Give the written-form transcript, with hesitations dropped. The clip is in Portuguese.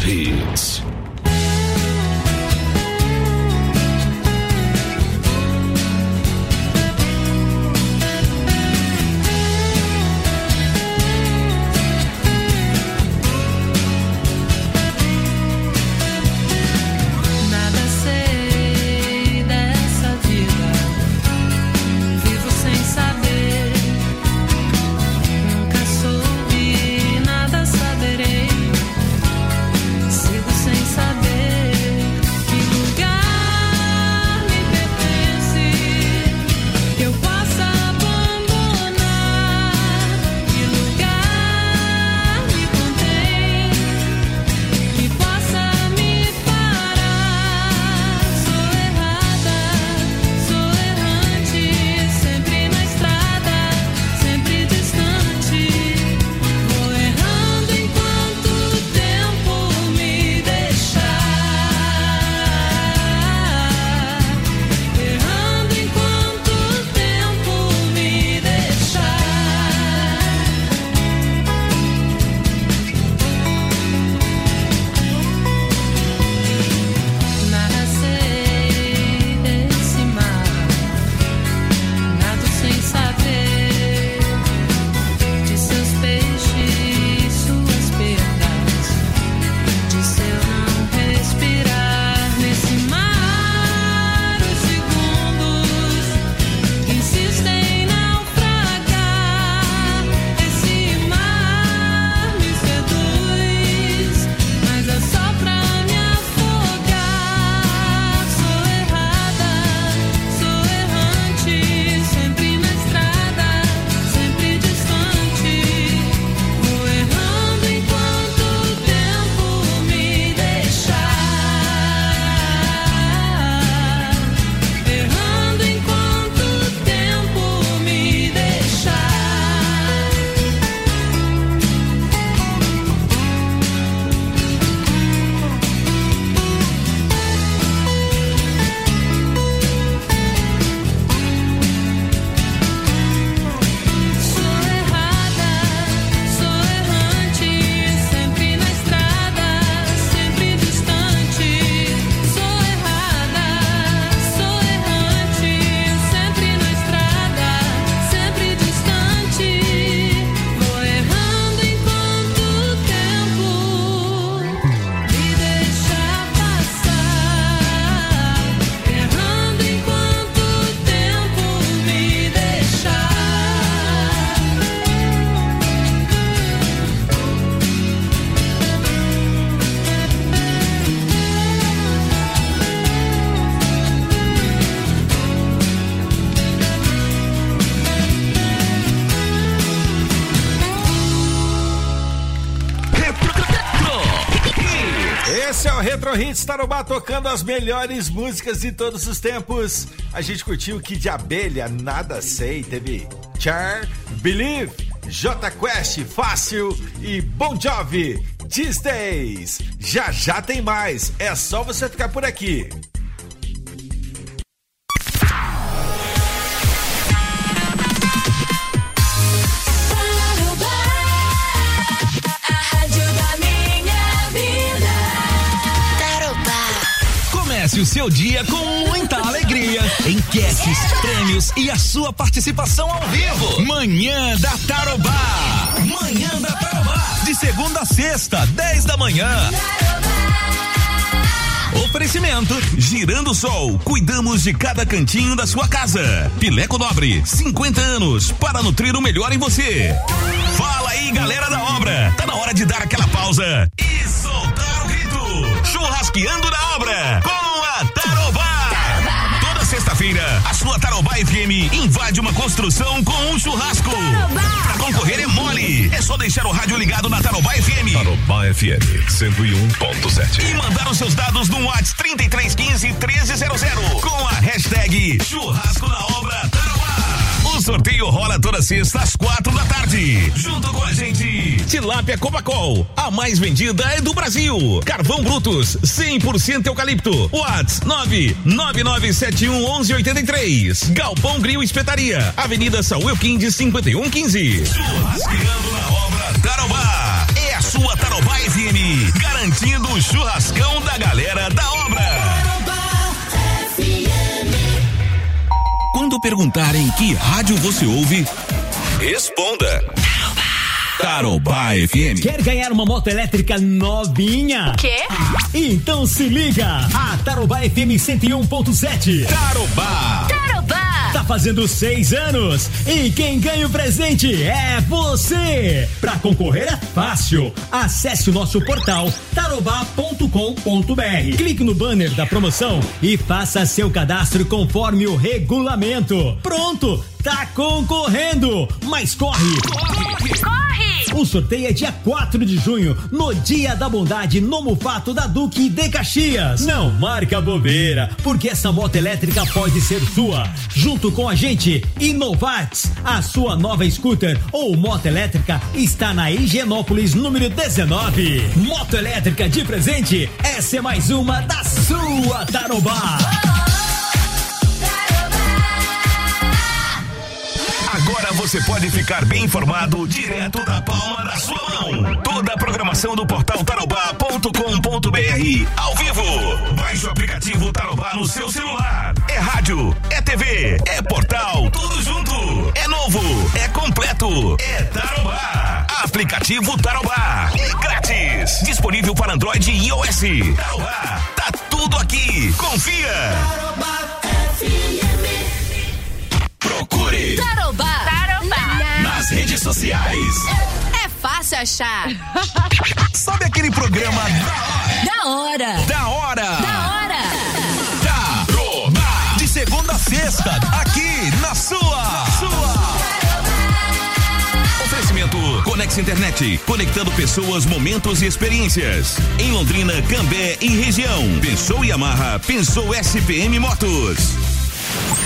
Hits. Esse é o Retro Hits Tarobá, tocando as melhores músicas de todos os tempos. A gente curtiu Kid de Abelha, Nada Sei, teve Char, Believe, J Quest, Fácil e Bon Jovi, These Days. Já já tem mais, é só você ficar por aqui. Comece o seu dia com muita alegria, enquetes, prêmios e a sua participação ao vivo. Manhã da Tarobá. Manhã da Tarobá. De segunda a sexta, 10 da manhã. Oferecimento Girando Sol, cuidamos de cada cantinho da sua casa. Pileco Nobre, 50 anos para nutrir o melhor em você. Fala aí, galera da obra, tá na hora de dar aquela pausa e soltar o grito. Churrasqueando na obra com a Tarobá. Toda sexta-feira a sua Tarobá FM invade uma construção com um churrasco. Pra concorrer é mole, é só deixar o rádio ligado na Tarobá FM. Tarobá FM 101.7 e mandar os seus dados no WhatsApp 3315-1300 com a hashtag Churrasco na Obra Tarobá. O sorteio rola toda sexta às 4 da tarde. Junto com a gente, Tilápia Copacol, a mais vendida é do Brasil. Carvão Brutus, 100% eucalipto. WhatsApp 999711183. Galpão Grill Espetaria, Avenida Saúl Elquinde 5115. Churrasqueando na Obra Tarobá. É a sua Tarobá FM, garantindo churrascão da galera da obra. Quando perguntarem que rádio você ouve, responda. Tarobá FM. Quer ganhar uma moto elétrica novinha? Quê? Então se liga, a Tarobá FM 101.7. Tarobá. Tarobá. Tá fazendo 6 anos e quem ganha o presente é você. Pra concorrer é fácil. Acesse o nosso portal tarobá.com.br. Clique no banner da promoção e faça seu cadastro conforme o regulamento. Pronto, tá concorrendo. Mas corre! O sorteio é dia 4 de junho, no Dia da Bondade, no Mufato da Duque de Caxias. Não marca bobeira, porque essa moto elétrica pode ser sua. Junto com a gente, Inovax, a sua nova scooter ou moto elétrica está na Higienópolis, número 19. Moto elétrica de presente, essa é mais uma da sua Tarobá. Agora você pode ficar bem informado direto da palma da sua mão. Toda a programação do portal tarobá.com.br ao vivo. Baixe o aplicativo Tarobá no seu celular. É rádio, é TV, é portal, tudo junto. É novo, é completo, é Tarobá. Aplicativo Tarobá. É grátis. Disponível para Android e iOS. Tarobá, tá tudo aqui. Confia. Tarobá FM. Procure Tarobá. nas redes sociais. É fácil achar. Sabe aquele programa Da hora. Tarobá, de segunda a sexta, aqui na sua. Oferecimento Conex Internet, conectando pessoas, momentos e experiências. Em Londrina, Cambé e região. Pensou Yamaha, pensou SPM Motos.